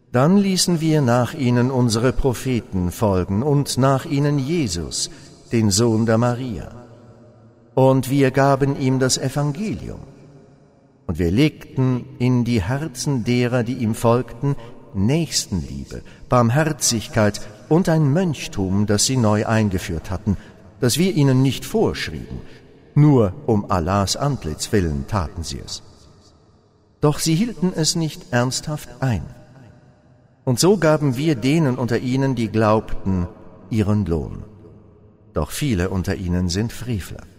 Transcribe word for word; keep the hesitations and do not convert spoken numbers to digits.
Dann ließen wir nach ihnen unsere Propheten folgen und nach ihnen Jesus, den Sohn der Maria. Und wir gaben ihm das Evangelium. Und wir legten in die Herzen derer, die ihm folgten, Nächstenliebe, Barmherzigkeit und ein Mönchtum, das sie neu eingeführt hatten, das wir ihnen nicht vorschrieben. Nur um Allahs Antlitz willen taten sie es. Doch sie hielten es nicht ernsthaft ein. Und so gaben wir denen unter ihnen, die glaubten, ihren Lohn. Doch viele unter ihnen sind Frevler.